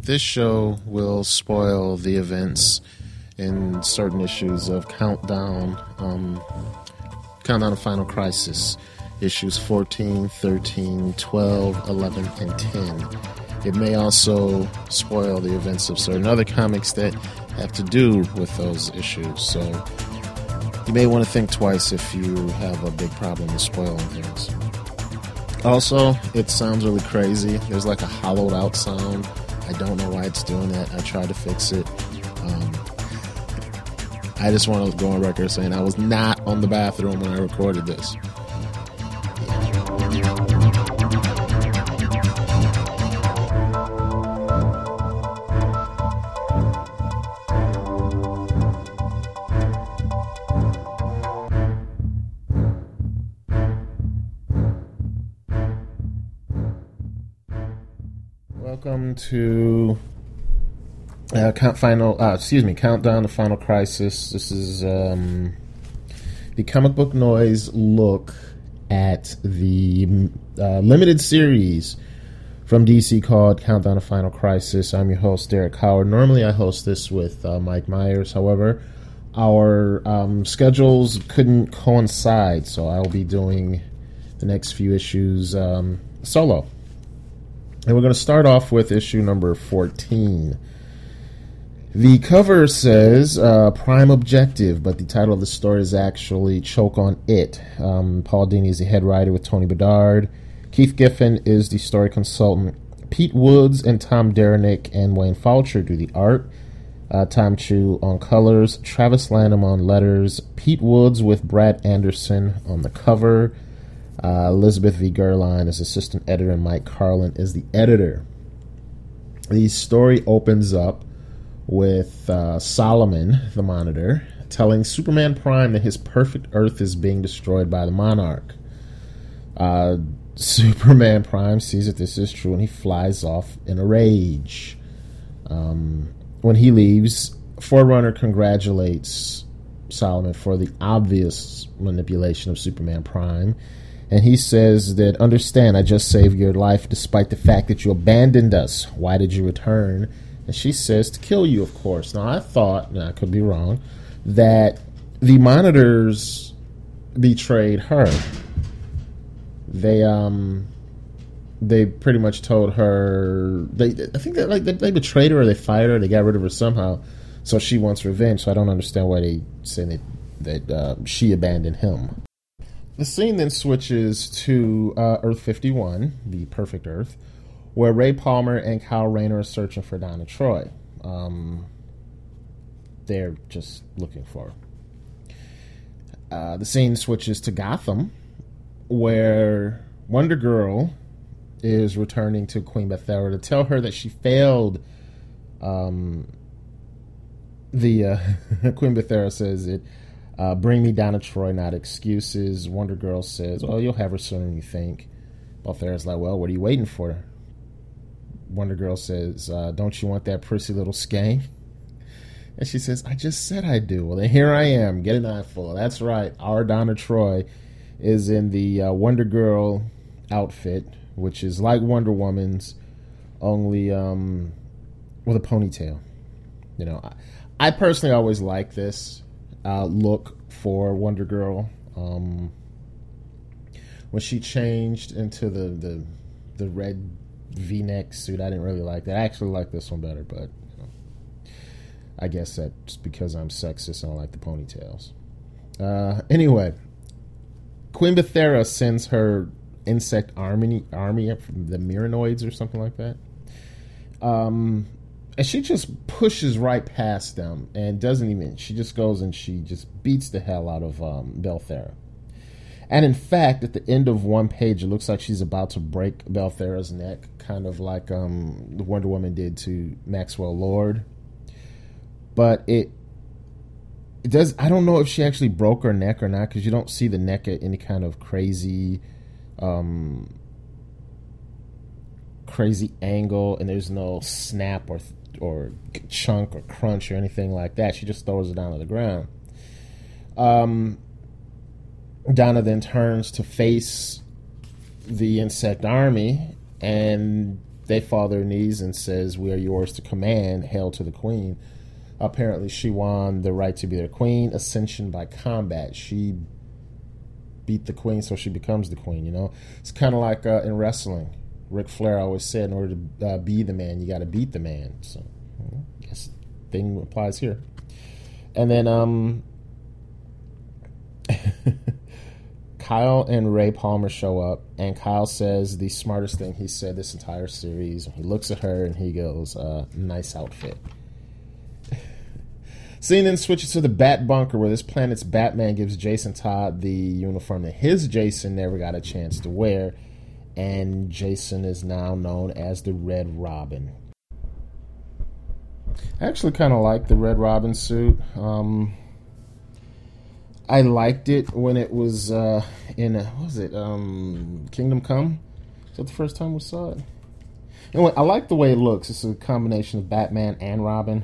This show will spoil the events in certain issues of Countdown to Final Crisis, issues 14, 13, 12, 11, and 10. It may also spoil the events of certain other comics that have to do with those issues, so you may want to think twice if you have a big problem with spoiling things. Also, it sounds really crazy. There's like a hollowed out sound. I don't know why it's doing that. I tried to fix it. I just want to go on record saying I was not on the bathroom when I recorded this. Welcome to Countdown to Final Crisis. This is the Comic Book Noise look at the limited series from DC called Countdown to Final Crisis. I'm your host, Derek Howard. Normally I host this with Mike Myers. However, our schedules couldn't coincide, so I'll be doing the next few issues solo. And we're going to start off with issue number 14. The cover says Prime Objective, but the title of the story is actually Choke on It. Paul Dini is the head writer with Tony Bedard. Keith Giffen is the story consultant. Pete Woods and Tom Derenick and Wayne Faucher do the art. Tom Chu on colors. Travis Lanham on letters. Pete Woods with Brad Anderson on the cover. Elizabeth V. Gerline is assistant editor, and Mike Carlin is the editor. The story opens up with Solomon, the Monitor, telling Superman Prime that his perfect Earth is being destroyed by the Monarch. Superman Prime sees that this is true, and he flies off in a rage. When he leaves, Forerunner congratulates Solomon for the obvious manipulation of Superman Prime. And he says that, understand, I just saved your life despite the fact that you abandoned us. Why did you return? And she says, to kill you, of course. Now, I thought, and I could be wrong, that the Monitors betrayed her. They pretty much told her, I think that they betrayed her or they fired her, they got rid of her somehow, so she wants revenge. So I don't understand why they say that she abandoned him. The scene then switches to Earth 51, the perfect Earth, where Ray Palmer and Kyle Rayner are searching for Donna Troy. They're just looking for her. The scene switches to Gotham, where Wonder Girl is returning to Queen Bethera to tell her that she failed. Queen Bethera says it. Bring me Donna Troy, not excuses. Wonder Girl says, well, you'll have her sooner than you think. Bethera's like, well, what are you waiting for? Wonder Girl says, don't you want that prissy little skank? And she says, I just said I do. Well, then here I am, get an eyeful. That's right, our Donna Troy is in the Wonder Girl outfit, which is like Wonder Woman's, only with a ponytail. You know, I personally always like this look for Wonder Girl. When she changed into the red V-neck suit, I didn't really like that. I actually like this one better, but you know, I guess that's because I'm sexist and I like the ponytails. Anyway, Queen Bethera sends her insect army from the Myranoids or something like that. And she just pushes right past them and she just goes and she just beats the hell out of Bethera. And in fact, at the end of one page, it looks like she's about to break Bethera's neck, kind of like the Wonder Woman did to Maxwell Lord. But it does, I don't know if she actually broke her neck or not, because you don't see the neck at any kind of crazy angle, and there's no snap or chunk or crunch or anything like that. She just throws it down to the ground. Donna then turns to face the insect army, and they fall their knees and says, "We are yours to command. Hail to the queen." Apparently, she won the right to be their queen. Ascension by combat. She beat the queen, so she becomes the queen. You know, it's kind of like in wrestling. Ric Flair always said, in order to be the man, you got to beat the man. So, I guess the thing applies here. And then Kyle and Ray Palmer show up, and Kyle says the smartest thing he said this entire series. He looks at her and he goes, "Nice outfit." Scene then switches to the Bat Bunker, where this planet's Batman gives Jason Todd the uniform that his Jason never got a chance to wear, and Jason is now known as the Red Robin. I actually kind of like the Red Robin suit. I liked it when it was in, what was it, Kingdom Come? Is that the first time we saw it? Anyway, I like the way it looks. It's a combination of Batman and Robin.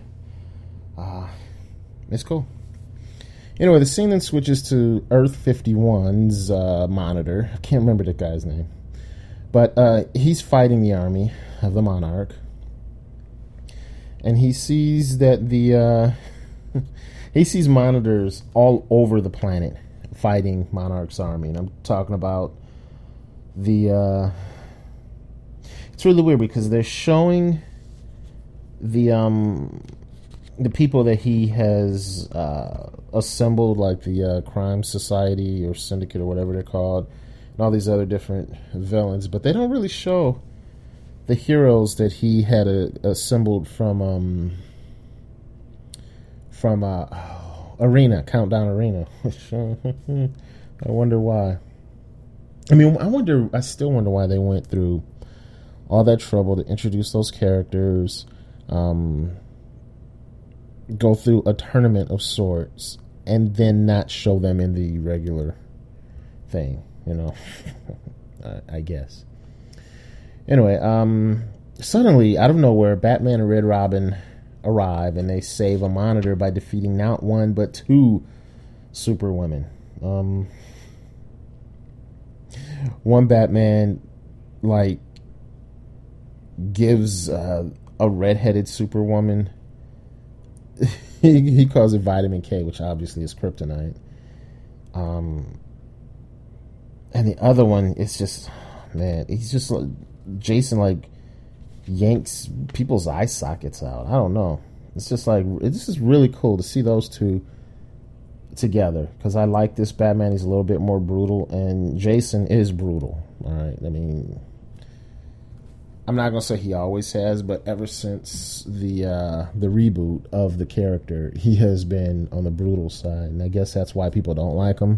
It's cool. Anyway, the scene then switches to Earth 51's Monitor. I can't remember the guy's name. But he's fighting the army of the Monarch. And he sees that he sees monitors all over the planet fighting Monarch's army. And I'm talking about it's really weird because they're showing the people that he has assembled, like the crime society or syndicate or whatever they're called, and all these other different villains, but they don't really show the heroes that he had assembled from Arena, Countdown Arena. I wonder why. I mean, I still wonder why they went through all that trouble to introduce those characters, go through a tournament of sorts, and then not show them in the regular thing, you know. I guess. Anyway, suddenly, out of nowhere, Batman and Red Robin arrive, and they save a Monitor by defeating not one, but two Superwomen. One Batman, like, gives a redheaded Superwoman, he calls it vitamin K, which obviously is kryptonite. And the other one is just, man, he's just like, Jason, like, yanks people's eye sockets out. I don't know. It's just like, this is really cool to see those two together, because I like this Batman. He's a little bit more brutal, and Jason is brutal. All right, I mean, I'm not gonna say he always has, but ever since the reboot of the character, he has been on the brutal side, and I guess that's why people don't like him.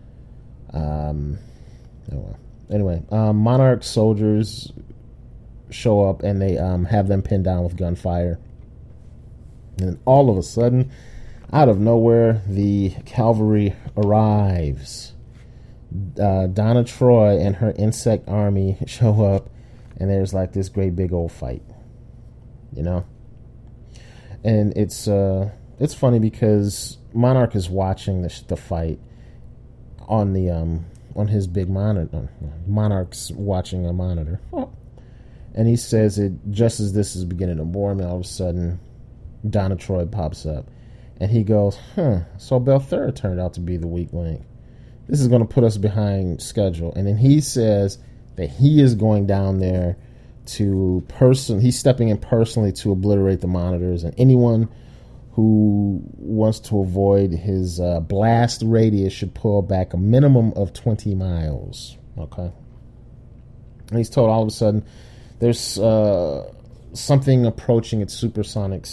Anyway, Monarch soldiers show up, and they have them pinned down with gunfire. And all of a sudden, out of nowhere, the cavalry arrives. Donna Troy and her insect army show up, and there's like this great big old fight, you know. And it's funny because Monarch is watching the fight on the on his big monitor. Monarch's watching a monitor, and he says it just as this is beginning to bore me. All of a sudden, Donna Troy pops up, and he goes, so Belthera turned out to be the weak link. This is going to put us behind schedule. And then he says that he is going down there he's stepping in personally to obliterate the monitors, and anyone who wants to avoid his blast radius should pull back a minimum of 20 miles. Okay. And he's told all of a sudden there's something approaching its hypersonic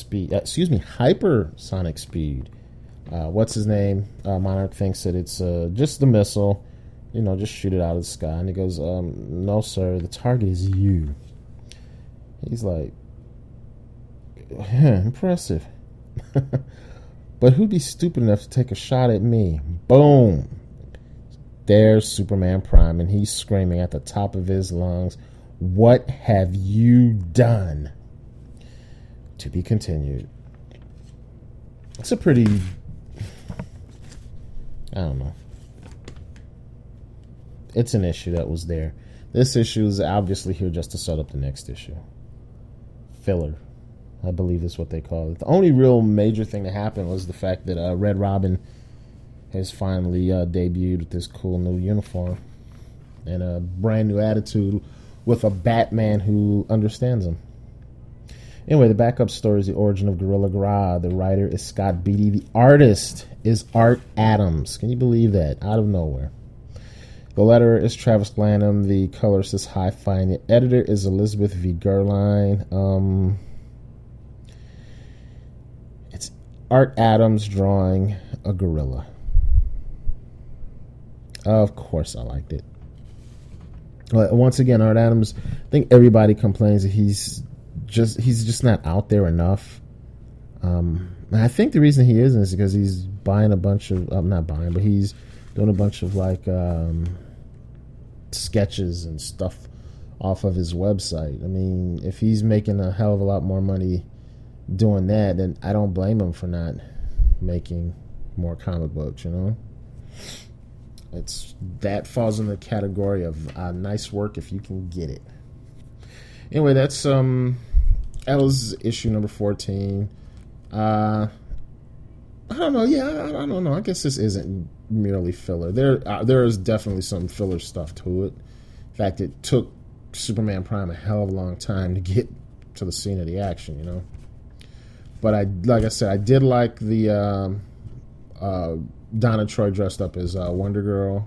speed. What's his name? Monarch thinks that it's just the missile, just shoot it out of the sky. And he goes, no, sir, the target is you. He's like, impressive. But who'd be stupid enough to take a shot at me? Boom. There's Superman Prime, and he's screaming at the top of his lungs, what have you done? To be continued. It's a pretty, I don't know. It's an issue that was there. This issue is obviously here just to set up the next issue. filler, I believe is what they call it. The only real major thing that happened was the fact that Red Robin has finally debuted with this cool new uniform and a brand new attitude with a Batman who understands him. Anyway, the backup story is the origin of Gorilla Grodd. The writer is Scott Beatty. The artist is Art Adams. Can you believe that? Out of nowhere. The letterer is Travis Lanham. The colorist is Hi-Fi. And the editor is Elizabeth V. Gerline. It's Art Adams drawing a gorilla. Of course I liked it. Once again, Art Adams, I think everybody complains that he's just not out there enough. I think the reason he isn't is because he's buying a bunch of not buying, but he's doing a bunch of like sketches and stuff off of his website. I mean, if he's making a hell of a lot more money doing that, then I don't blame him for not making more comic books, you know. That falls in the category of nice work if you can get it. Anyway, that's Ella's issue number 14. I don't know. Yeah, I don't know. I guess this isn't merely filler. There is definitely some filler stuff to it. In fact, it took Superman Prime a hell of a long time to get to the scene of the action, you know. But like I said, I did like the Donna Troy dressed up as Wonder Girl.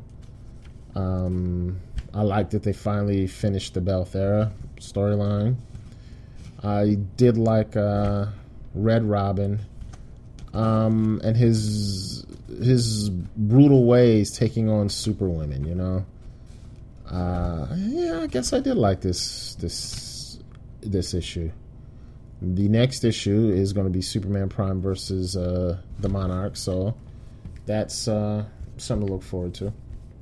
I liked that they finally finished the Belthera storyline. I did like Red Robin and his brutal ways taking on Superwomen, you know. Yeah, I guess I did like this issue. The next issue is going to be Superman Prime versus the Monarch, so that's something to look forward to.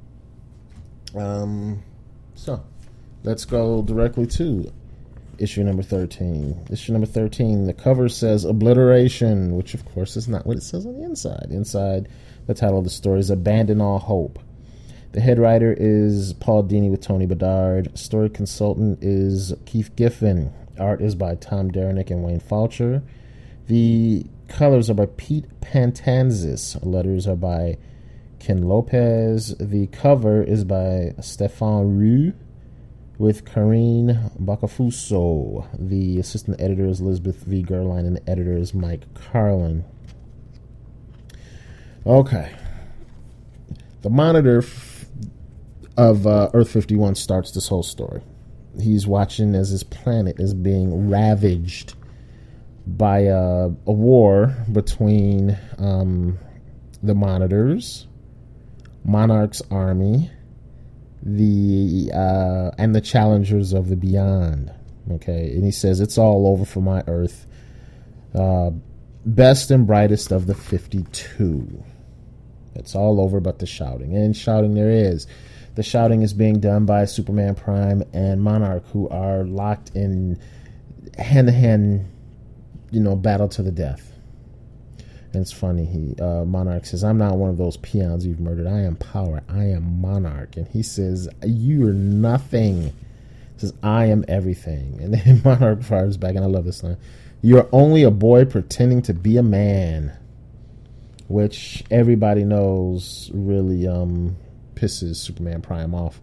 So let's go directly to issue number 13. Issue number 13, the cover says Obliteration, which of course is not what it says on the inside. Inside, the title of the story is Abandon All Hope. The head writer is Paul Dini with Tony Bedard. Story consultant is Keith Giffen. Art is by Tom Derenick and Wayne Falcher. The colors are by Pete Pantanzis. Letters are by Ken Lopez. The cover is by Stefan Roux with Karine Bacafuso. The assistant editor is Elizabeth V. Gerline, and the editor is Mike Carlin. Okay. The Monitor of Earth 51 starts this whole story. He's watching as his planet is being ravaged by a war between the Monitors, Monarch's army, and the Challengers of the Beyond. Okay, and he says it's all over for my Earth. Best and brightest of the 52. It's all over but the shouting. And shouting there is. The shouting is being done by Superman Prime and Monarch, who are locked in hand-to-hand, battle to the death. And it's funny. Monarch says, "I'm not one of those peons you've murdered. I am power. I am Monarch." And he says, "You're nothing." He says, "I am everything." And then Monarch fires back, and I love this line. "You're only a boy pretending to be a man," which everybody knows really pisses Superman Prime off.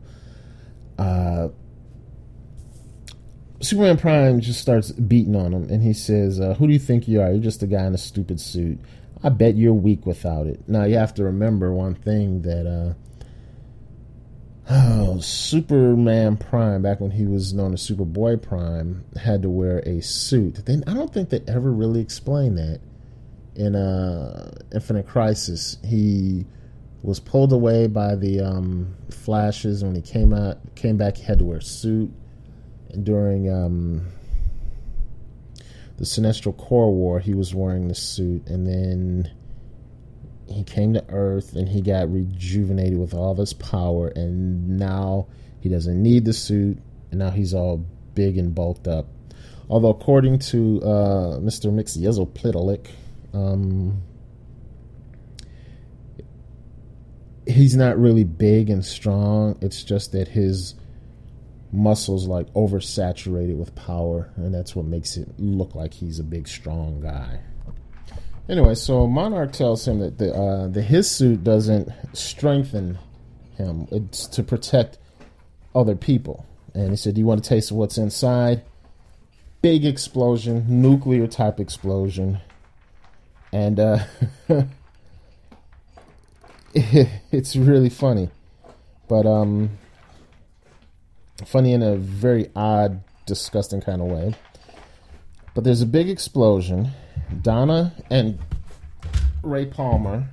Superman Prime just starts beating on him, and he says, "Who do you think you are? You're just a guy in a stupid suit. I bet you're weak without it." Now, you have to remember one thing, that Superman Prime, back when he was known as Superboy Prime, had to wear a suit. Then I don't think they ever really explained that in Infinite Crisis. He was pulled away by the Flashes. When he came back, he had to wear a suit. And during the Sinestro Corps War, he was wearing the suit, and then he came to Earth and he got rejuvenated with all of his power, and now he doesn't need the suit, and now he's all big and bulked up. Although, according to Mr. Mxyzptlk, he's not really big and strong. It's just that his muscles like oversaturated with power, and that's what makes it look like he's a big, strong guy. Anyway, so Monarch tells him that the his suit doesn't strengthen him; it's to protect other people. And he said, "Do you want to taste what's inside?" Big explosion, nuclear type explosion, and it's really funny, but funny in a very odd, disgusting kind of way. But there's a big explosion. Donna and Ray Palmer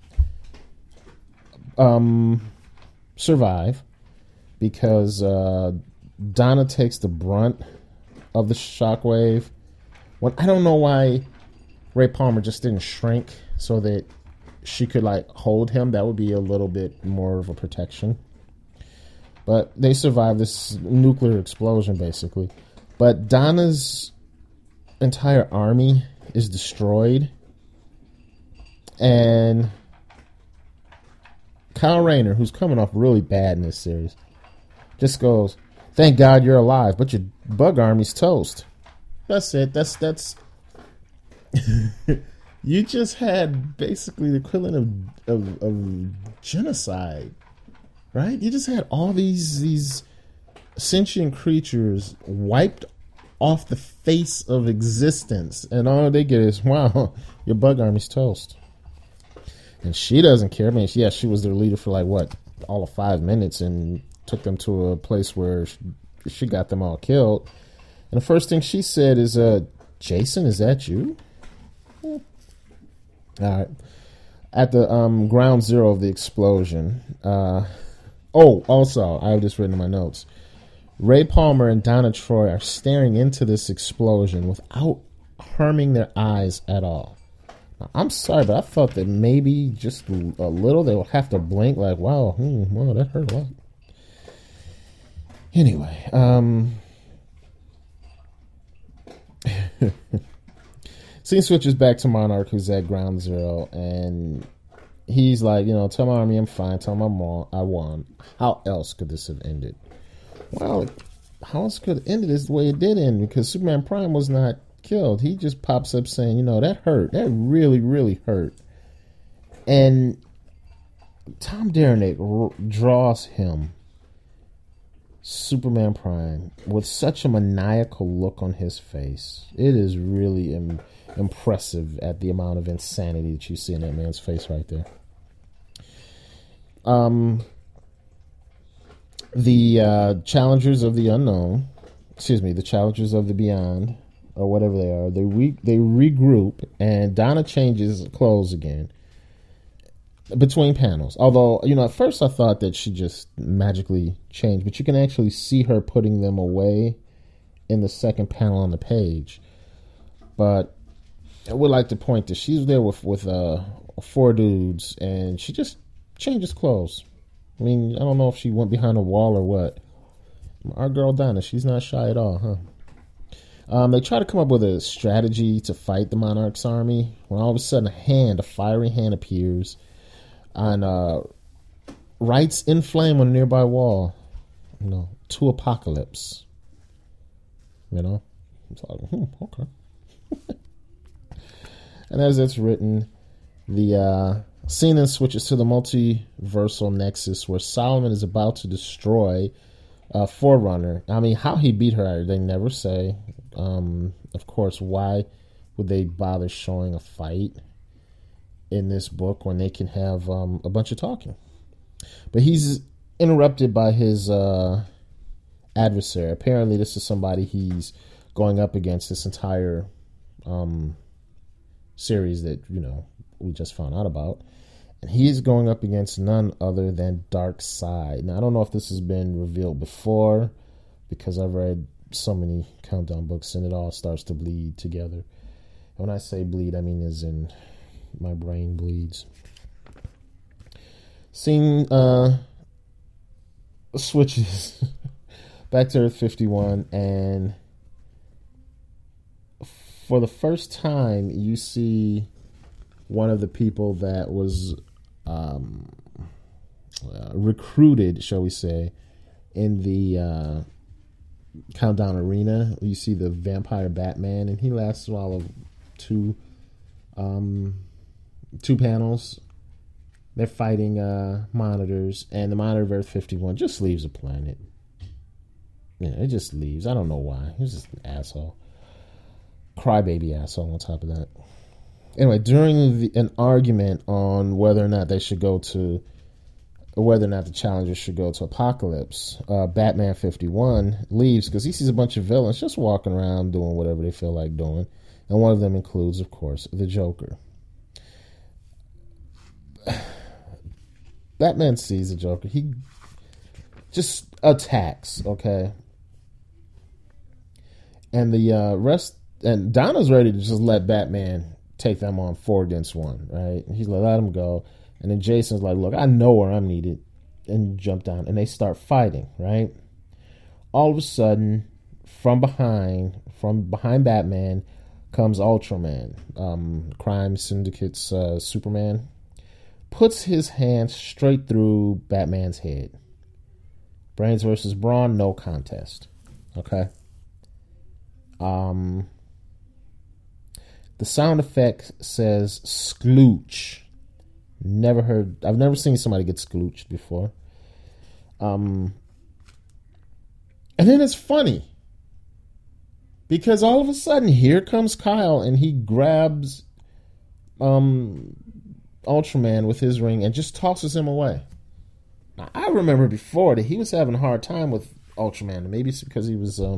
survive because Donna takes the brunt of the shockwave. I don't know why Ray Palmer just didn't shrink so that she could like hold him. That would be a little bit more of a protection. But they survived this nuclear explosion, basically. But Donna's entire army is destroyed. And Kyle Rayner, who's coming off really bad in this series, just goes, "Thank God you're alive, but your bug army's toast." That's it. That's you just had basically the equivalent of genocide. Right? You just had all these sentient creatures wiped off the face of existence, and all they get is, "Wow, your bug army's toast." And she doesn't care. I mean, yeah, she was their leader for like all of 5 minutes, and took them to a place where she got them all killed. And the first thing she said is, "Jason, is that you?" All right. At the ground zero of the explosion. Also, I have just written in my notes. Ray Palmer and Donna Troy are staring into this explosion without harming their eyes at all. Now, I'm sorry, but I thought that maybe just a little they will have to blink, like, wow, that hurt a lot. Anyway, scene switches back to Monarch, who's at ground zero, and he's like, "Tell my army I'm fine. Tell them I'm wrong. I won. How else could this have ended?" Well, how else could it end is the way it did end, because Superman Prime was not killed. He just pops up saying, "That hurt. That really, really hurt." And Tom Derenick draws him, Superman Prime, with such a maniacal look on his face. It is really impressive at the amount of insanity that you see in that man's face right there. The challengers of the unknown, the challengers of the beyond, or whatever they are, they regroup, and Donna changes clothes again between panels. Although, at first I thought that she just magically changed, but you can actually see her putting them away in the second panel on the page. But I would like to point that she's there with 4 dudes, and she just changes clothes. I mean, I don't know if she went behind a wall or what. Our girl Donna, she's not shy at all, huh? They try to come up with a strategy to fight the Monarch's army, when all of a sudden a fiery hand appears and writes in flame on a nearby wall, "To Apocalypse." It's like, okay. And as it's written, the scene then switches to the multiversal nexus where Solomon is about to destroy Forerunner. I mean, how he beat her, they never say. Of course, why would they bother showing a fight in this book when they can have a bunch of talking? But he's interrupted by his adversary. Apparently, this is somebody he's going up against this entire series that, we just found out about. And he's going up against none other than Darkseid. Now, I don't know if this has been revealed before, because I've read so many Countdown books and it all starts to bleed together. And when I say bleed, I mean as in my brain bleeds. Scene switches back to Earth 51, and for the first time you see one of the people that was recruited, shall we say, in the Countdown Arena. You see the vampire Batman, and he lasts all of two panels. They're fighting monitors, and the monitor of Earth 51 just leaves the planet. Yeah, it just leaves. I don't know why. He's just an asshole. Crybaby asshole on top of that. Anyway, during an argument on whether or not they should go to, or whether or not the challengers should go to Apocalypse, Batman 51 leaves because he sees a bunch of villains just walking around doing whatever they feel like doing. And one of them includes, of course, the Joker. Batman sees the Joker. He just attacks, okay? And the rest, and Donna's ready to just let Batman take them on 4 against 1, right? He's like, let him go. And then Jason's like, look, I know where I'm needed. And jump down. And they start fighting, right? All of a sudden, from behind Batman comes Ultraman, Crime Syndicate's Superman. Puts his hand straight through Batman's head. Brains versus Brawn, no contest. Okay? The sound effect says sklooch. I've never seen somebody get sklooched before. And then it's funny. Because all of a sudden, here comes Kyle and he grabs Ultraman with his ring and just tosses him away. Now, I remember before that he was having a hard time with Ultraman. Maybe it's because he was,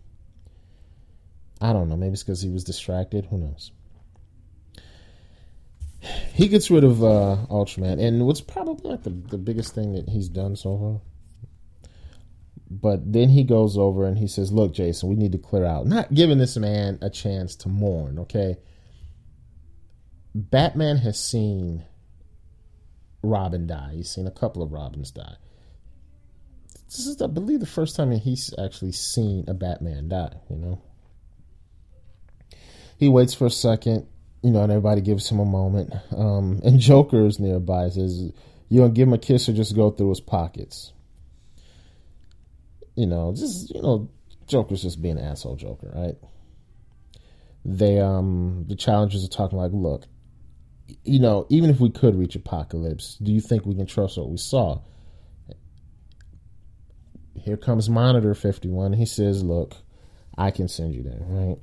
I don't know. Maybe it's because he was distracted. Who knows? He gets rid of Ultraman, and what's probably like the biggest thing that he's done so far. But then he goes over and he says, look, Jason, we need to clear out. Not giving this man a chance to mourn, okay? Batman has seen Robin die. He's seen a couple of Robins die. This is, I believe, the first time he's actually seen a Batman die, you know? He waits for a second, you know, and everybody gives him a moment. And Joker's nearby. Says, you gonna give him a kiss or just go through his pockets? Joker's just being an asshole Joker, right? The challengers are talking like, look, you know, even if we could reach Apocalypse, do you think we can trust what we saw? Here comes Monitor 51. He says, look, I can send you there, right?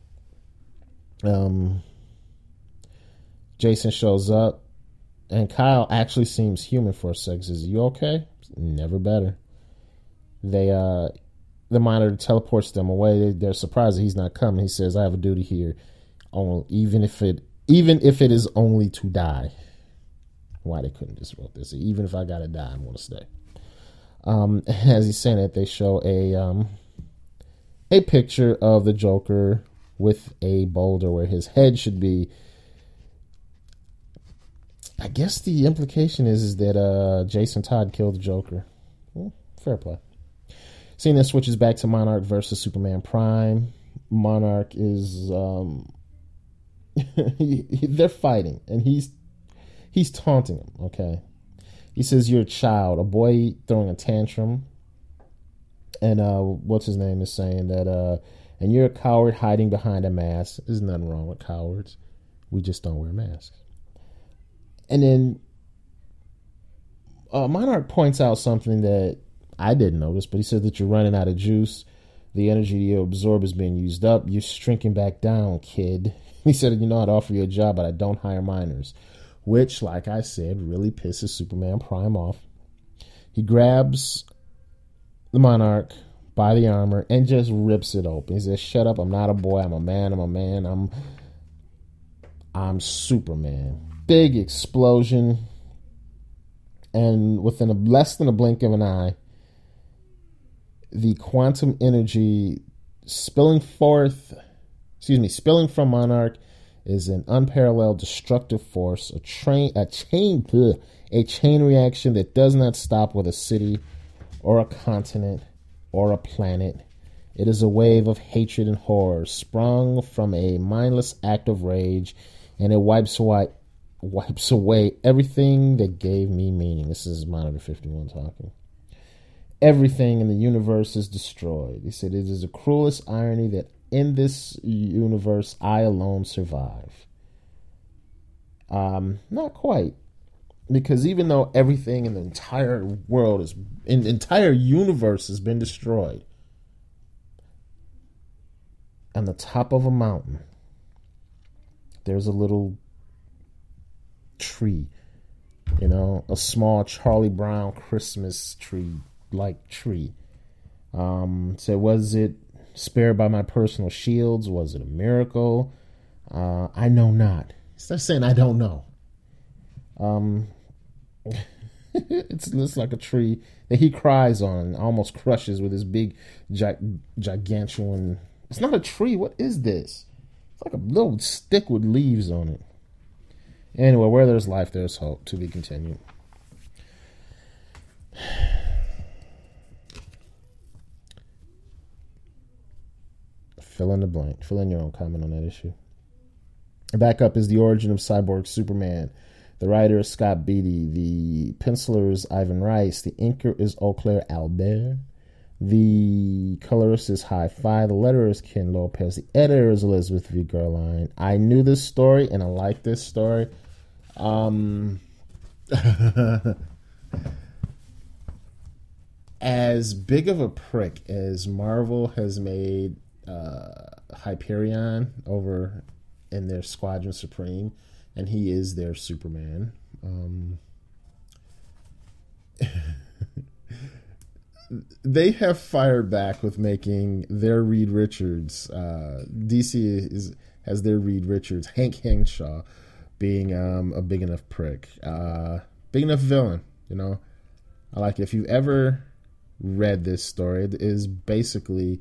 Jason shows up, and Kyle actually seems human for a second. Says, you okay? Never better. The Monitor teleports them away. They're surprised that he's not coming. He says, I have a duty here, even if it is only to die. Why they couldn't just wrote this? Even if I gotta die, I'm gonna stay. As he's saying it, they show a picture of the Joker with a boulder where his head should be. I guess the implication is that Jason Todd killed the Joker. Well, fair play. Scene that switches back to Monarch versus Superman Prime. Monarch is they're fighting, and he's taunting him. Okay, he says, "You're a child, a boy throwing a tantrum," and what's his name is saying that, and you're a coward hiding behind a mask. There's nothing wrong with cowards. We just don't wear masks. And then Monarch points out something that I didn't notice, but he said that you're running out of juice. The energy you absorb is being used up. You're shrinking back down, kid. He said, you know, I'd offer you a job, but I don't hire minors. Which, like I said, really pisses Superman Prime off. He grabs the Monarch by the armor and just rips it open. He says, shut up, I'm not a boy, I'm a man, I'm Superman. Big explosion. And within less than a blink of an eye, the quantum energy spilling from Monarch is an unparalleled destructive force, a chain reaction that does not stop with a city or a continent or a planet. It is a wave of hatred and horror sprung from a mindless act of rage, and it wipes away everything that gave me meaning. This is Monitor 51 talking. everything in the universe is destroyed. He said, it is the cruelest irony that in this universe I alone survive. Not quite. Because even though everything in the entire world in the entire universe has been destroyed, on the top of a mountain, there's a little tree, a small Charlie Brown Christmas tree-like tree. So was it spared by my personal shields? Was it a miracle? I know not. Stop saying I don't know. It's like a tree that he cries on and almost crushes with his big, gigantuan. It's not a tree. What is this? It's like a little stick with leaves on it. Anyway, where there's life, there's hope. To be continued. Fill in the blank. Fill in your own comment on that issue. Back up is The Origin of Cyborg Superman. The writer is Scott Beatty. The penciler is Ivan Rice. The inker is Eau Claire Albert. The colorist is Hi-Fi. The letterer is Ken Lopez. The editor is Elizabeth V. Gerline. I knew this story, and I like this story. As big of a prick as Marvel has made Hyperion over in their Squadron Supreme, and he is their Superman. They have fired back with making their Reed Richards. DC has their Reed Richards, Hank Henshaw, being a big enough prick, big enough villain. I like it. If you've ever read this story, it is basically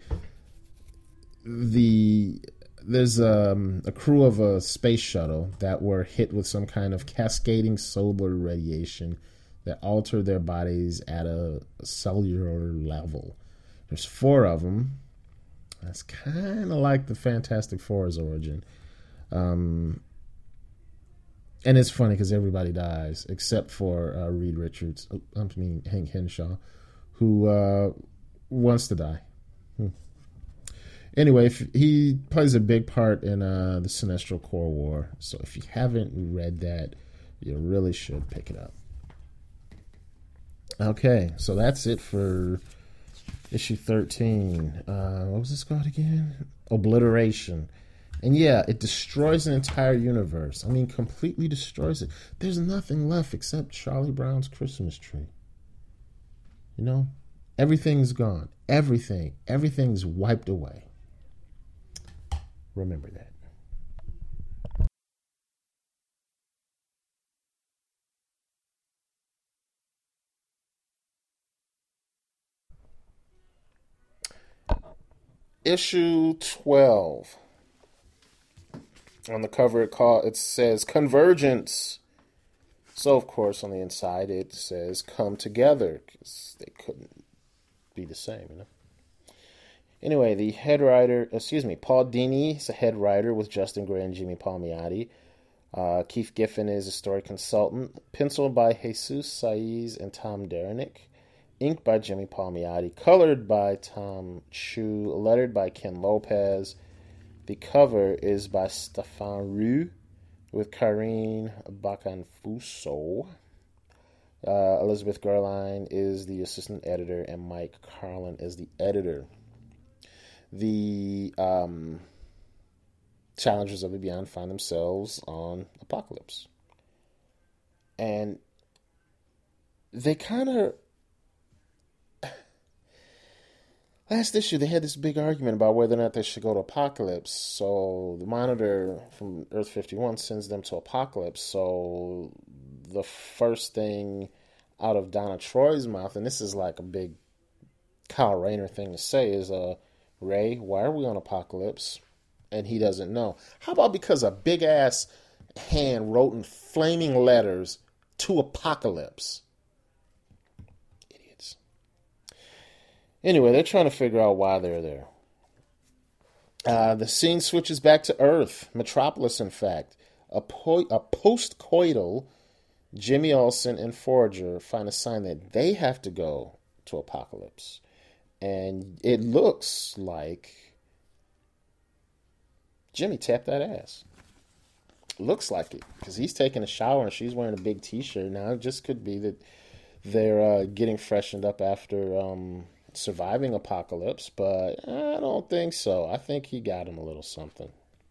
there's a crew of a space shuttle that were hit with some kind of cascading solar radiation that altered their bodies at a cellular level. There's 4 of them. That's kind of like the Fantastic Four's origin. And it's funny because everybody dies except for Reed Richards. Hank Henshaw, who wants to die. Anyway, he plays a big part in the Sinestro Corps War. So if you haven't read that, you really should pick it up. Okay, so that's it for issue 13. What was this called again? Obliteration. And yeah, it destroys an entire universe. Completely destroys it. There's nothing left except Charlie Brown's Christmas tree. Everything's gone. Everything's wiped away. Remember that. Issue 12. On the cover, it says Convergence. So, of course, on the inside, it says Come Together, because they couldn't be the same, Anyway, the head writer, Paul Dini is a head writer with Justin Gray and Jimmy Palmiotti. Keith Giffen is a story consultant. Penciled by Jesus Saiz and Tom Derenick. Inked by Jimmy Palmiotti. Colored by Tom Chu. Lettered by Ken Lopez. The cover is by Stéphane Roux with Karine Bacanfuso. Elizabeth Gerline is the assistant editor, and Mike Carlin is the editor. The challengers of the Beyond find themselves on Apocalypse. And they kind of... Last issue, they had this big argument about whether or not they should go to Apocalypse. So the Monitor from Earth 51 sends them to Apocalypse. So the first thing out of Donna Troy's mouth, and this is like a big Kyle Rayner thing to say, is... Ray, why are we on Apocalypse? And he doesn't know. How about because a big-ass hand wrote in flaming letters to Apocalypse? Idiots. Anyway, they're trying to figure out why they're there. The scene switches back to Earth. Metropolis, in fact. A post-coital Jimmy Olsen and Forager find a sign that they have to go to Apocalypse. And it looks like Jimmy tapped that ass. Looks like it, because he's taking a shower and she's wearing a big t-shirt. Now, it just could be that they're getting freshened up after surviving Apocalypse, but I don't think so. I think he got him a little something.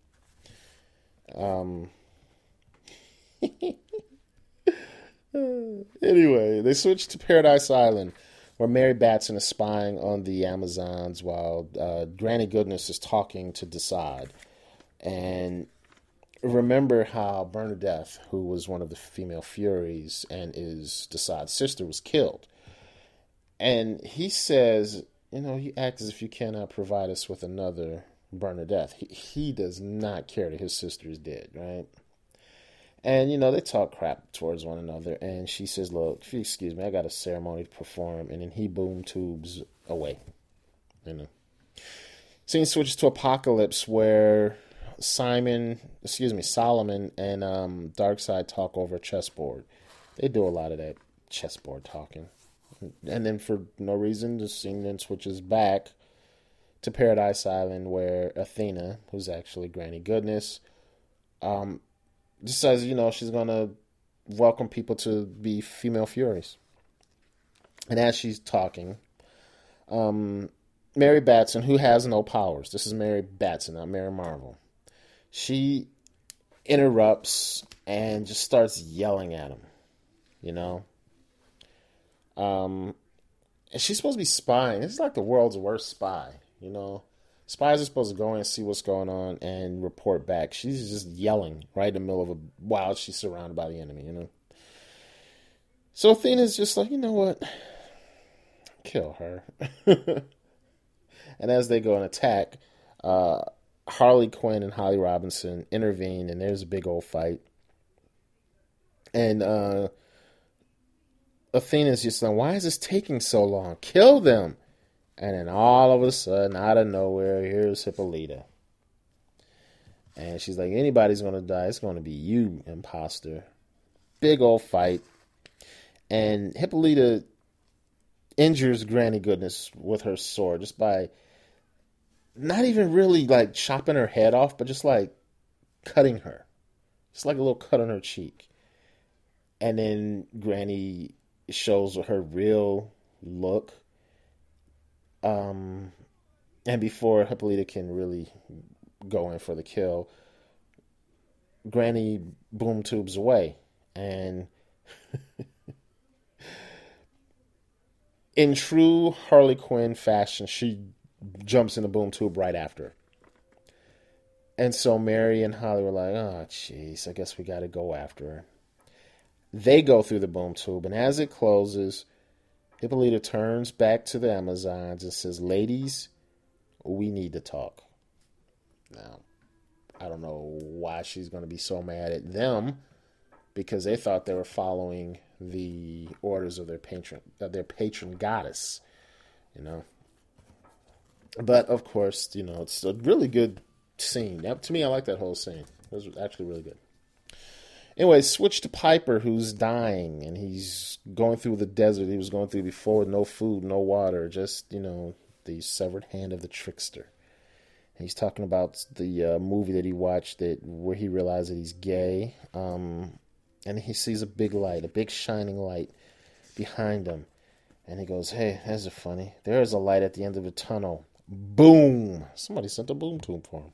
Anyway, they switch to Paradise Island, where Mary Batson is spying on the Amazons while Granny Goodness is talking to Desaad. And remember how Bernadette, who was one of the female Furies and is Desaad's sister, was killed. And he says, you act as if you cannot provide us with another Bernadette. He does not care that his sister is dead, right? And, they talk crap towards one another. And she says, look, if you excuse me, I got a ceremony to perform. And then he boom tubes away. Scene switches to Apocalypse, where Solomon and Darkseid talk over a chessboard. They do a lot of that chessboard talking. And then for no reason, the scene then switches back to Paradise Island, where Athena, who's actually Granny Goodness, decides, she's going to welcome people to be female Furies. And as she's talking, Mary Batson, who has no powers, this is Mary Batson, not Mary Marvel, she interrupts and just starts yelling at him, And she's supposed to be spying. This is like the world's worst spy, Spies are supposed to go in and see what's going on and report back. She's just yelling right in the middle of while she's surrounded by the enemy, So Athena's just like, you know what? Kill her. And as they go and attack, Harley Quinn and Holly Robinson intervene, and there's a big old fight. And Athena's just like, why is this taking so long? Kill them! And then all of a sudden, out of nowhere, here's Hippolyta. And she's like, anybody's going to die. It's going to be you, imposter. Big old fight. And Hippolyta injures Granny Goodness with her sword just by not even really like chopping her head off, but just like cutting her. Just like a little cut on her cheek. And then Granny shows her real look. And before Hippolyta can really go in for the kill, Granny boom tubes away. And in true Harley Quinn fashion, she jumps in the boom tube right after. And so Mary and Holly were like, oh, jeez, I guess we got to go after her. They go through the boom tube, and as it closes, Hippolyta turns back to the Amazons and says, ladies, we need to talk. Now, I don't know why she's going to be so mad at them, because they thought they were following the orders of their patron goddess, But, of course, it's a really good scene. Now, to me, I like that whole scene. It was actually really good. Anyway, switch to Piper, who's dying, and he's going through the desert he was going through before. No food, no water, just, the severed hand of the trickster. And he's talking about the movie that he watched where he realized that he's gay. And he sees a big light, a big shining light behind him. And he goes, hey, that's funny. There's a light at the end of the tunnel. Boom! Somebody sent a boom tube for him.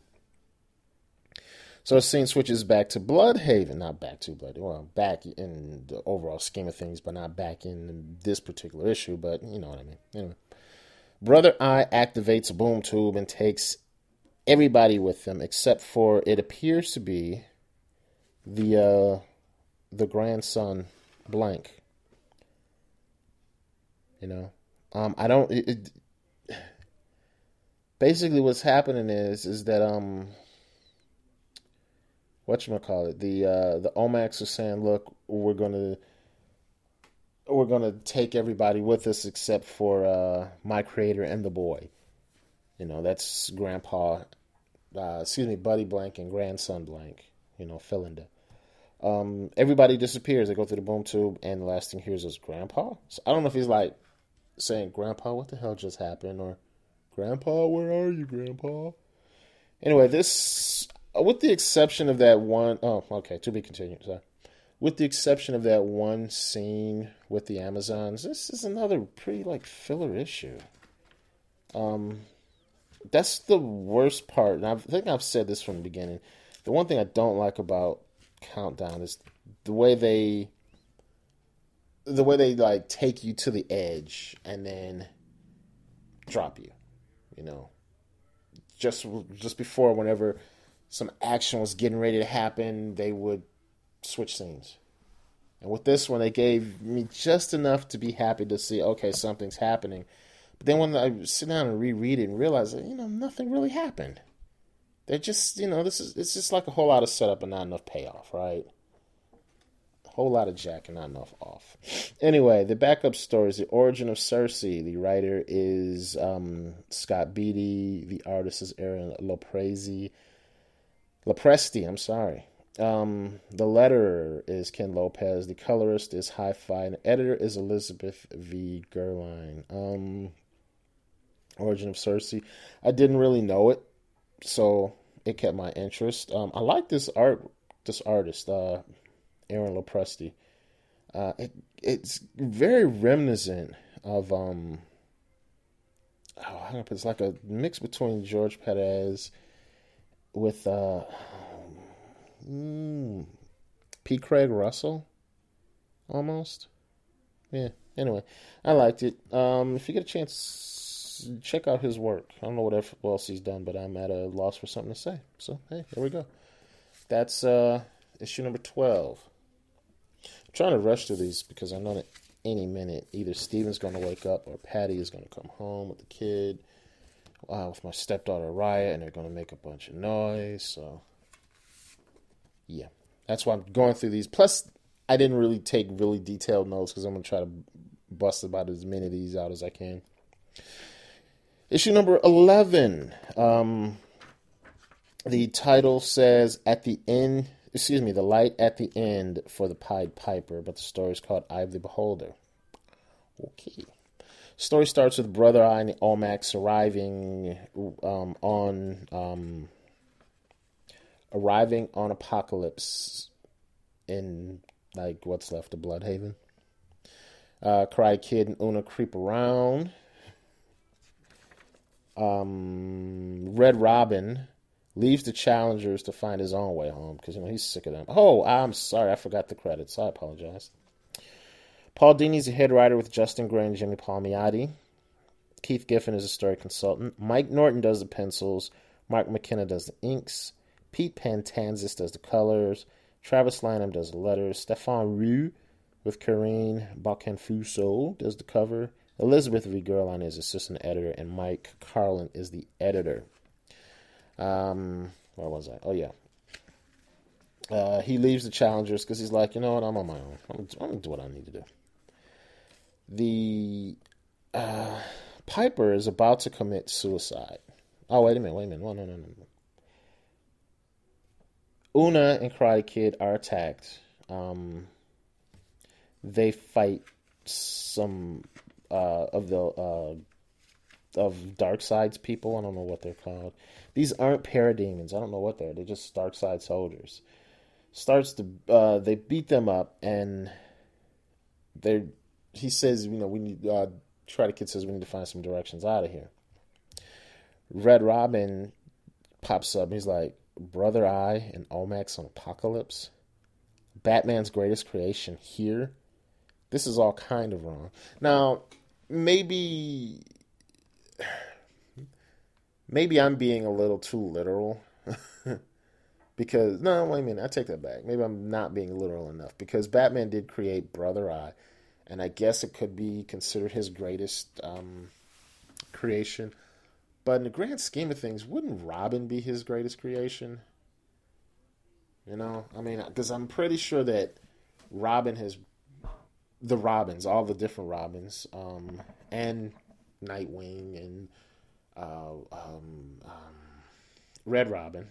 So the scene switches back to Bloodhaven. Not back to Bloodhaven. Well, back in the overall scheme of things, but not back in this particular issue. But you know what I mean. Anyway. Brother Eye activates a boom tube and takes everybody with him, except for it appears to be the grandson Blank. I don't... basically what's happening is that... whatchamacallit, the Omax are saying, look, we're gonna take everybody with us except for my creator and the boy. That's Buddy Blank and grandson Blank, Philinda. Everybody disappears. They go through the boom tube, and the last thing here's is Grandpa. So I don't know if he's like saying, "Grandpa, what the hell just happened?" or "Grandpa, where are you, Grandpa?" Anyway, this, with the exception of that one, oh, okay, to be continued. Sorry. With the exception of that one scene with the Amazons, this is another pretty like filler issue. Um, that's the worst part, and I think I've said this from the beginning. The one thing I don't like about Countdown is the way they like take you to the edge and then drop you. You know, just before, whenever some action was getting ready to happen, they would switch scenes. And with this one, they gave me just enough to be happy to see, okay, something's happening. But then when I sit down and reread it and realize that, nothing really happened. They're just, it's just like a whole lot of setup and not enough payoff, right? A whole lot of Jack and not enough off. Anyway, the backup story is The Origin of Cersei. The writer is Scott Beatty. The artist is Aaron Lopresti. I'm sorry. The letterer is Ken Lopez. The colorist is Hi-Fi. And the editor is Elizabeth V. Gerline. Origin of Cersei. I didn't really know it, so it kept my interest. I like this artist, Aaron Lopresti. It's very reminiscent of it's like a mix between George Perez with P. Craig Russell, almost. Yeah. Anyway, I liked it. If you get a chance, check out his work. I don't know what else he's done, but I'm at a loss for something to say. So hey, here we go. That's issue number 12. I'm trying to rush through these because I know that any minute either Steven's going to wake up or Patty is going to come home with the kid, with my stepdaughter Raya, and they're going to make a bunch of noise. So yeah, that's why I'm going through these. Plus, I didn't really take really detailed notes because I'm going to try to bust about as many of these out as I can. Issue number 11. The title says, the light at the end for the Pied Piper, but the story is called Eye of the Beholder. Okay. Story starts with Brother Eye and the Olmecs arriving on Apocalypse in, like, what's left of Bloodhaven. Karate Kid and Una creep around. Red Robin leaves the Challengers to find his own way home because, he's sick of them. Oh, I'm sorry. I forgot the credits. I apologize. Paul Dini's a head writer with Justin Gray and Jimmy Palmiotti. Keith Giffen is a story consultant. Mike Norton does the pencils. Mark McKenna does the inks. Pete Pantanzis does the colors. Travis Lanham does the letters. Stefan Roux with Karine Bakenfuso does the cover. Elizabeth V. Gerline is assistant editor, and Mike Carlin is the editor. Where was I? Oh, yeah. He leaves the Challengers because he's like, you know what, I'm on my own. I'm going to do what I need to do. The Piper is about to commit suicide. Oh, wait a minute. No. Una and Karate Kid are attacked. They fight some of Darkseid's people. I don't know what they're called. These aren't parademons. I don't know what they're. They're just Darkseid soldiers. They beat them up, and he says, we need, Karate Kid says we need to find some directions out of here. Red Robin pops up, and he's like, Brother Eye and Olmecs on Apocalypse? Batman's greatest creation here? This is all kind of wrong. Now, maybe I'm being a little too literal. Because, no, wait a minute, I take that back. Maybe I'm not being literal enough. Because Batman did create Brother Eye, and I guess it could be considered his greatest creation. But in the grand scheme of things, wouldn't Robin be his greatest creation? Because I'm pretty sure that Robin has the Robins, all the different Robins, and Nightwing and Red Robin,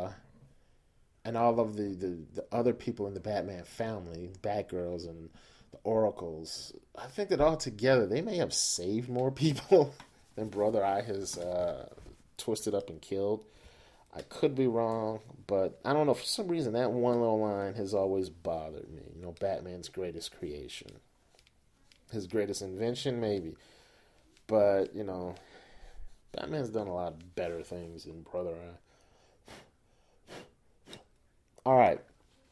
and all of the other people in the Batman family, Batgirls and the Oracles. I think that altogether they may have saved more people than Brother Eye has twisted up and killed. I could be wrong, but I don't know. For some reason, that one little line has always bothered me. You know, Batman's greatest creation. His greatest invention, maybe. But, you know, Batman's done a lot better things than Brother Eye. All right.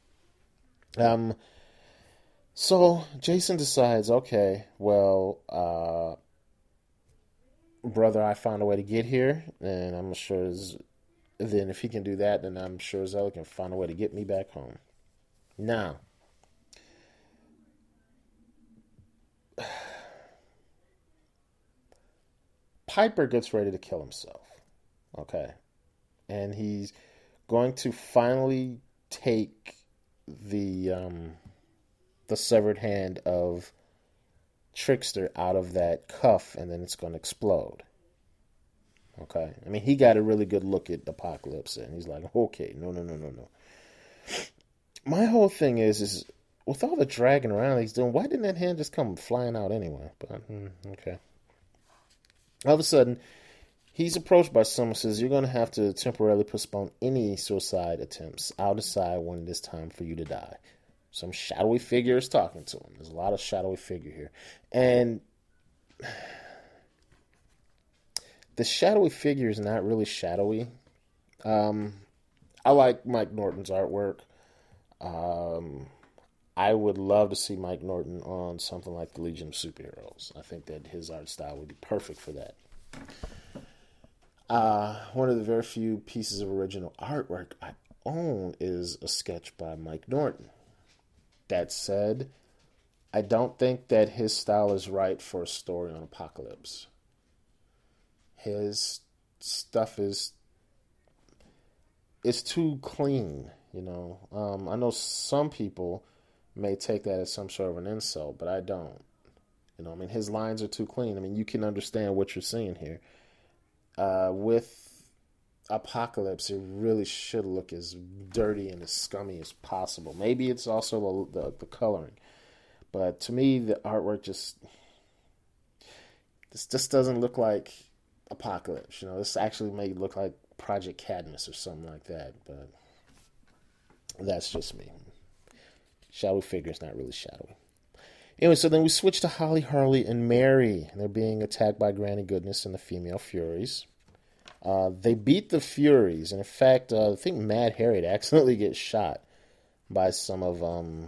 So Jason decides, okay, well, Brother Eye found a way to get here, and I'm sure then if he can do that, then I'm sure Zella can find a way to get me back home. Now, Piper gets ready to kill himself. Okay. And he's going to finally take the severed hand of Trickster out of that cuff, and then it's going to explode. Okay. I mean, he got a really good look at Apocalypse, and he's like, okay, no. My whole thing is with all the dragging around he's doing, why didn't that hand just come flying out anyway? But, okay. All of a sudden, he's approached by someone who says, you're going to have to temporarily postpone any suicide attempts. I'll decide when it is time for you to die. Some shadowy figure is talking to him. There's a lot of shadowy figure here. And the shadowy figure is not really shadowy. I like Mike Norton's artwork. I would love to see Mike Norton on something like the Legion of Superheroes. I think that his art style would be perfect for that. One of the very few pieces of original artwork I own is a sketch by Mike Norton. That said, I don't think that his style is right for a story on Apocalypse. His stuff is too clean, you know. I know some people may take that as some sort of an insult, but I don't. You know, I mean, his lines are too clean. I mean, you can understand what you're seeing here. With Apocalypse, it really should look as dirty and as scummy as possible. Maybe it's also the coloring. But to me, the artwork just doesn't look like Apocalypse. You know, this actually may look like Project Cadmus or something like that. But that's just me. Shadowy figure is not really shadowy. Anyway, so then we switch to Holly, Harley, and Mary. They're being attacked by Granny Goodness and the female Furies. They beat the Furies, and in fact, I think Mad Harriet accidentally gets shot by some of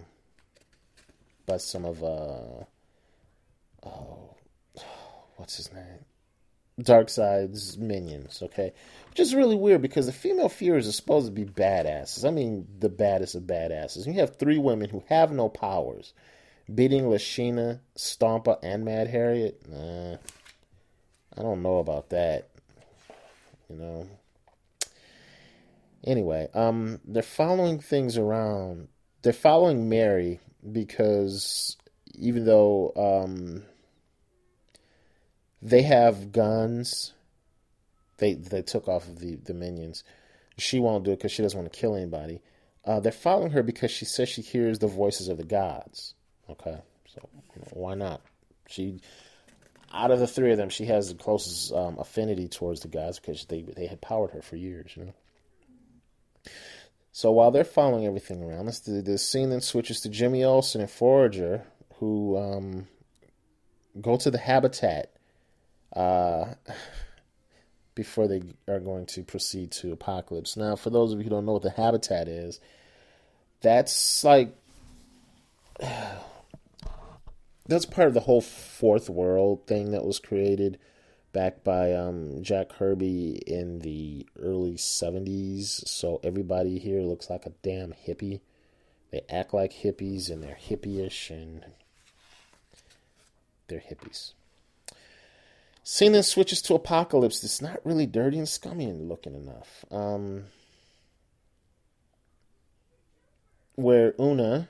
what's his name? Darkseid's minions, okay? Which is really weird because the female Furies are supposed to be badasses. I mean, the baddest of badasses. And you have three women who have no powers beating Lashina, Stompa, and Mad Harriet. Nah, I don't know about that. You know. Anyway, they're following things around. They're following Mary because even though they have guns, they took off of the minions. She won't do it because she doesn't want to kill anybody. They're following her because she says she hears the voices of the gods. Okay, so why not? Out of the three of them, she has the closest affinity towards the gods because they had powered her for years, you know. So while they're following everything around, the scene then switches to Jimmy Olsen and Forager, who go to the habitat before they are going to proceed to Apocalypse. Now, for those of you who don't know what the habitat is, that's like that's part of the whole fourth world thing that was created back by Jack Kirby in the early 70s. So everybody here looks like a damn hippie. They act like hippies and they're hippie-ish and they're hippies. Scene then switches to Apocalypse. It's not really dirty and scummy looking enough. Where Una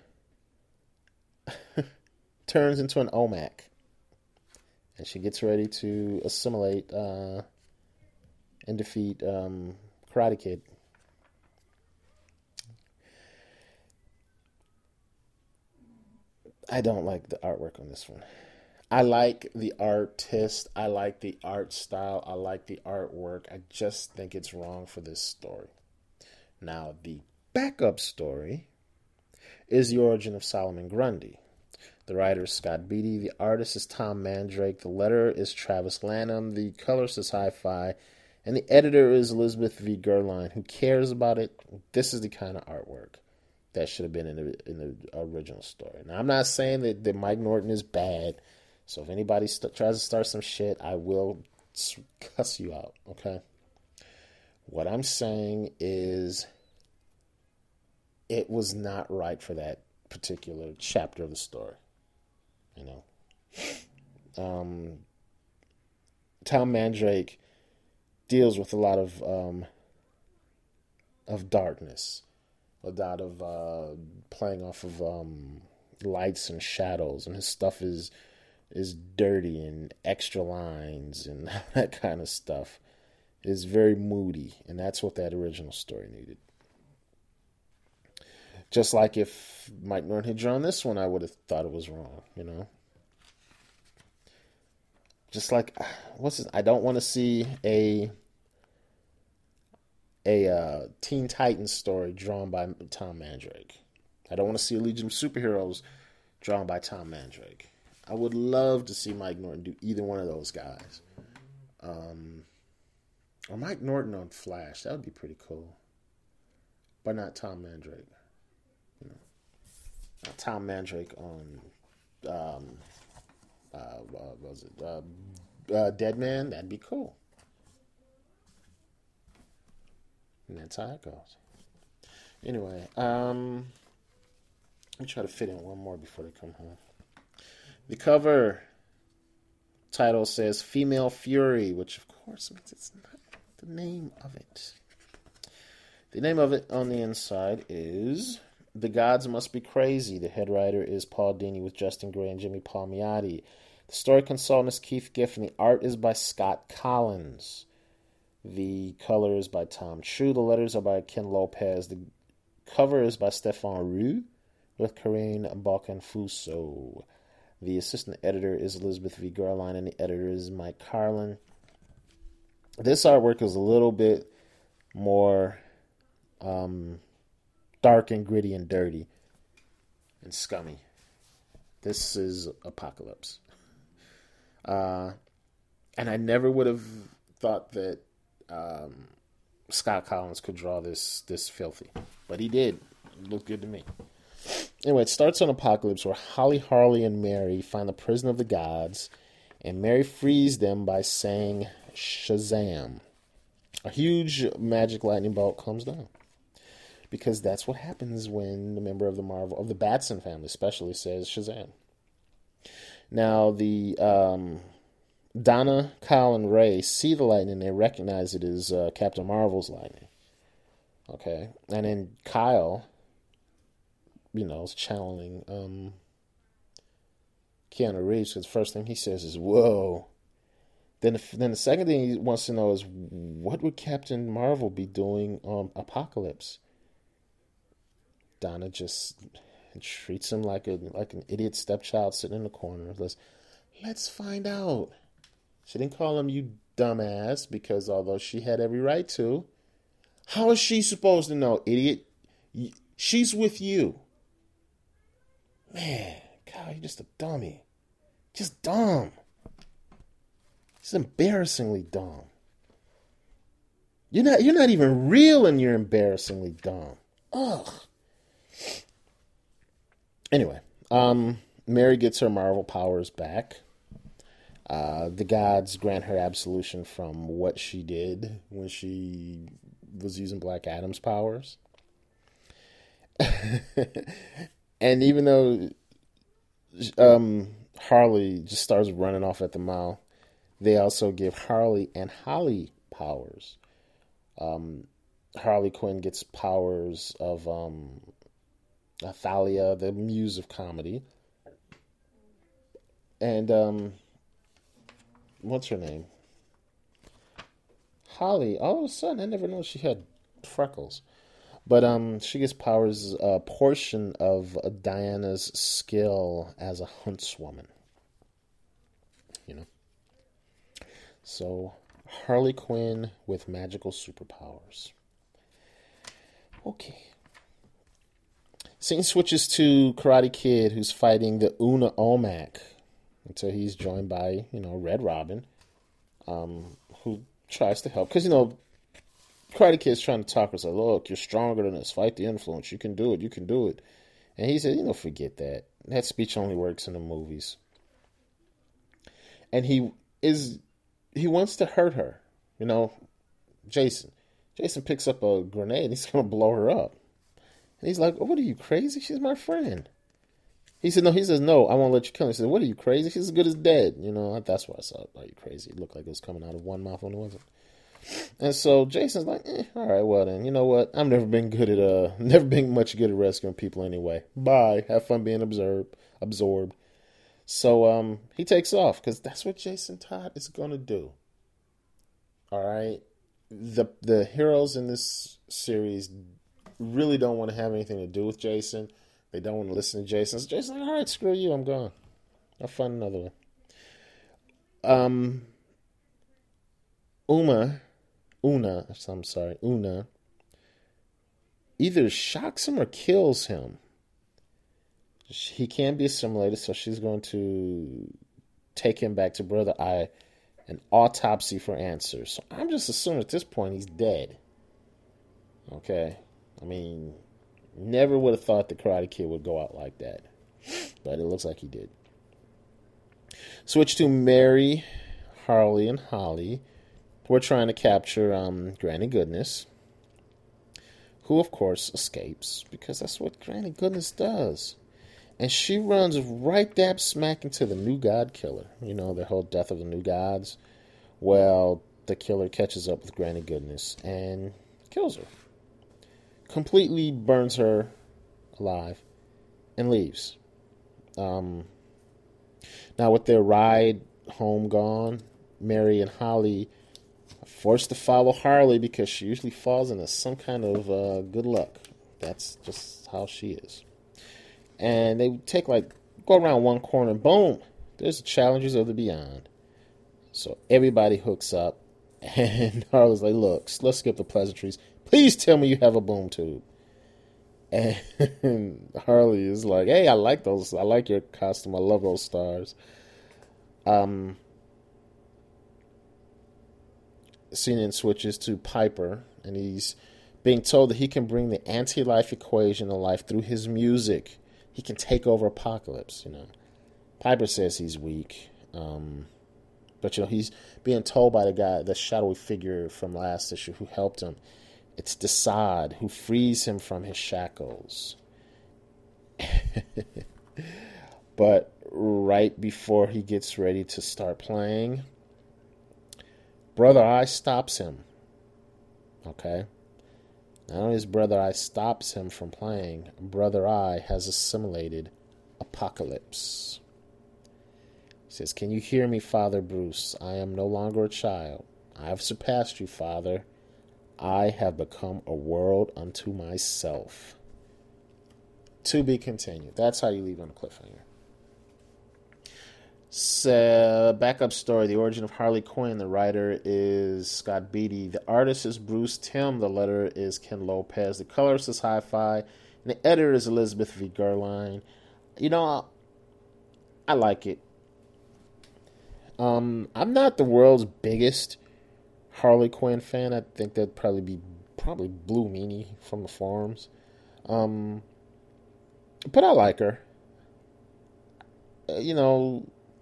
turns into an OMAC. And she gets ready to assimilate and defeat Karate Kid. I don't like the artwork on this one. I like the artist. I like the art style. I like the artwork. I just think it's wrong for this story. Now, the backup story is The Origin of Solomon Grundy. The writer is Scott Beatty. The artist is Tom Mandrake. The letterer is Travis Lanham. The colorist is Hi-Fi. And the editor is Elizabeth V. Gerline. Who cares about it? This is the kind of artwork that should have been in the original story. Now, I'm not saying that Mike Norton is bad. So if anybody tries to start some shit, I will cuss you out, okay? What I'm saying is it was not right for that particular chapter of the story, you know? Tom Mandrake deals with a lot of darkness, a lot of playing off of lights and shadows, and his stuff is dirty and extra lines and that kind of stuff. Is very moody, and that's what that original story needed. Just like if Mike Norton had drawn this one, I would have thought it was wrong, you know? Just like, I don't want to see a Teen Titans story drawn by Tom Mandrake. I don't want to see a Legion of Superheroes drawn by Tom Mandrake. I would love to see Mike Norton do either one of those guys. Or Mike Norton on Flash. That would be pretty cool. But not Tom Mandrake. You know, not Tom Mandrake on what was it? Dead Man. That'd be cool. And that's how it goes. Anyway, let me try to fit in one more before they come home. The cover title says Female Fury, which of course means it's not the name of it. The name of it on the inside is The Gods Must Be Crazy. The head writer is Paul Dini with Justin Gray and Jimmy Palmiotti. The story consultant is Keith Giffen. The art is by Scott Collins. The color is by Tom True. The letters are by Ken Lopez. The cover is by Stefan Roux with Corinne Balcanfuso. The assistant editor is Elizabeth V. Gerline, and the editor is Mike Carlin. This artwork is a little bit more dark and gritty and dirty and scummy. This is Apocalypse. And I never would have thought that Scott Collins could draw this filthy. But he did. It looked good to me. Anyway, it starts on Apocalypse where Holly, Harley, and Mary find the prison of the gods, and Mary frees them by saying Shazam. A huge magic lightning bolt comes down. Because that's what happens when a member of the Batson family especially says Shazam. Now, the Donna, Kyle, and Ray see the lightning. They recognize it as Captain Marvel's lightning. Okay? And then Kyle, is channeling Keanu Reeves, because the first thing he says is, whoa. Then the second thing he wants to know is, what would Captain Marvel be doing on Apocalypse? Donna just treats him like an idiot stepchild sitting in the corner. Let's find out. She didn't call him you dumbass, because although she had every right to, how is she supposed to know, idiot? She's with you. Man, God, you're just a dummy. Just dumb. It's embarrassingly dumb. You're not even real, and you're embarrassingly dumb. Ugh. Anyway, Mary gets her Marvel powers back. The gods grant her absolution from what she did when she was using Black Adam's powers. And even though Harley just starts running off at the mouth, they also give Harley and Holly powers. Harley Quinn gets powers of Athalia, the muse of comedy. And what's her name? Holly, all of a sudden, I never knew she had freckles. But she gets powers a portion of Diana's skill as a huntswoman. You know, so Harley Quinn with magical superpowers. Okay. Scene switches to Karate Kid, who's fighting the Una Omak until he's joined by, Red Robin, who tries to help. Because, Karate Kid's trying to talk us like, look, you're stronger than us. Fight the influence. You can do it. You can do it. And he said, forget that. That speech only works in the movies. And he wants to hurt her. Jason. Jason picks up a grenade and he's going to blow her up. And he's like, oh, what are you, crazy? She's my friend. He said, no, I won't let you kill her. He said, what are you, crazy? She's as good as dead. That's why I saw it. Are you crazy? It looked like it was coming out of one mouth when it wasn't. And so Jason's like, all right, well then, you know what? I've never been much good at rescuing people anyway. Bye. Have fun being absorbed. So he takes off because that's what Jason Todd is going to do. All right? The heroes in this series really don't want to have anything to do with Jason. They don't want to listen to Jason. So Jason's like, all right, screw you, I'm gone. I'll find another one. Una either shocks him or kills him. He can't be assimilated, so she's going to take him back to Brother Eye, an autopsy for answers. So I'm just assuming at this point he's dead. Okay. I mean, never would have thought the Karate Kid would go out like that. But it looks like he did. Switch to Mary, Harley, and Holly. We're trying to capture Granny Goodness, who, of course, escapes, because that's what Granny Goodness does. And she runs right dab smack into the New God killer. The whole death of the New Gods. Well, the killer catches up with Granny Goodness and kills her. Completely burns her alive and leaves. Now, with their ride home gone, Mary and Holly are forced to follow Harley because she usually falls into some kind of good luck. That's just how she is. And they go around one corner and boom, there's the Challengers of the Beyond. So everybody hooks up and Harley's like, look, let's skip the pleasantries. Please tell me you have a boom tube. And Harley is like, hey, I like those. I like your costume. I love those stars. Scene switches to Piper, and he's being told that he can bring the anti-life equation to life through his music. He can take over Apocalypse, Piper says he's weak. But, he's being told by the shadowy figure from last issue who helped him. It's Desaad who frees him from his shackles. But right before he gets ready to start playing, Brother Eye stops him. Okay? Not only is Brother Eye stops him from playing, Brother Eye has assimilated Apocalypse. He says, can you hear me, Father Bruce? I am no longer a child. I have surpassed you, Father. I have become a world unto myself. To be continued. That's how you leave on a cliffhanger. Backup story, The Origin of Harley Quinn. The writer is Scott Beatty. The artist is Bruce Timm. The letterer is Ken Lopez. The colorist is Hi-Fi. And the editor is Elizabeth V. Gerline. I like it. I'm not the world's biggest Harley Quinn fan. I think that'd probably be Blue Meanie from the forums. But I like her. Yeah,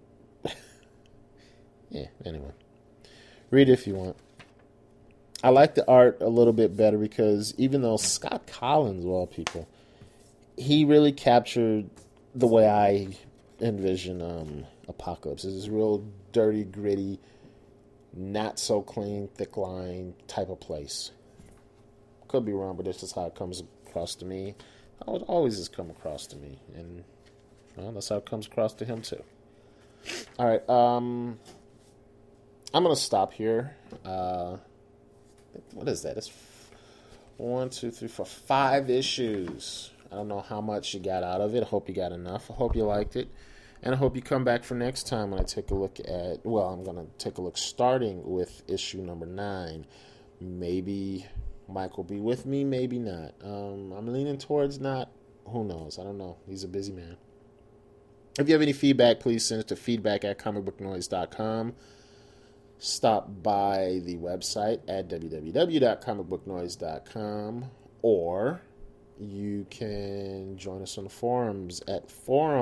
anyway. Read it if you want. I like the art a little bit better because even though Scott Collins, of all people, he really captured the way I envision Apocalypse. It's this real dirty, gritty, not so clean, thick line type of place. Could be wrong, but this is how it comes across to me. How it always has come across to me. And that's how it comes across to him too. Alright, I'm going to stop here. What is that? It's 1, 2, 3, 4, 5 issues. I don't know how much you got out of it. I hope you got enough. I hope you liked it. And I hope you come back for next time when I take a look at, well, I'm going to take a look starting with issue number 9. Maybe Mike will be with me, maybe not. I'm leaning towards not. Who knows? I don't know. He's a busy man. If you have any feedback, please send it to feedback@comicbooknoise.com. Stop by the website at www.comicbooknoise.com, or you can join us on the forums at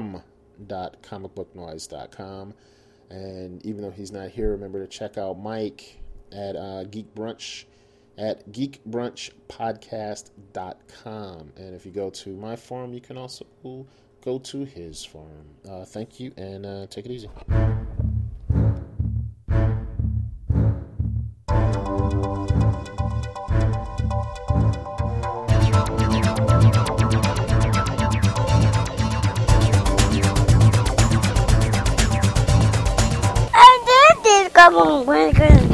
forum.comicbooknoise.com. And even though he's not here, remember to check out Mike at Geek Brunch at geekbrunchpodcast.com. And if you go to my forum, you can also go to his forum. Thank you, and take it easy. Come on,